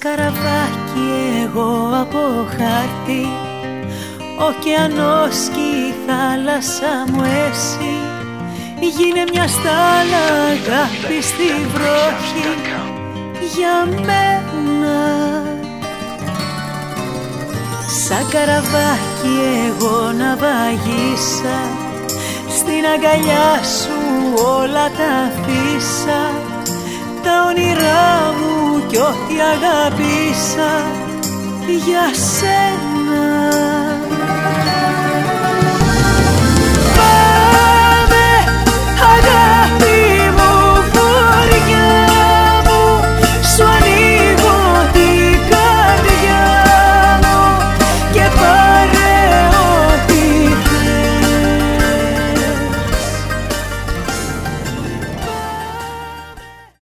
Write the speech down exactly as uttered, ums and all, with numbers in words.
καραβάκι εγώ από χάρτη, ωκεανός κι η θάλασσα μου εσύ. Γίνε μια στάλα αγάπη στη βροχή για μένα. Σαν καραβάκι εγώ να βαγίσα, στην αγκαλιά σου όλα τα αφήσα, τα όνειρά μου κι ό,τι αγάπησα για σένα.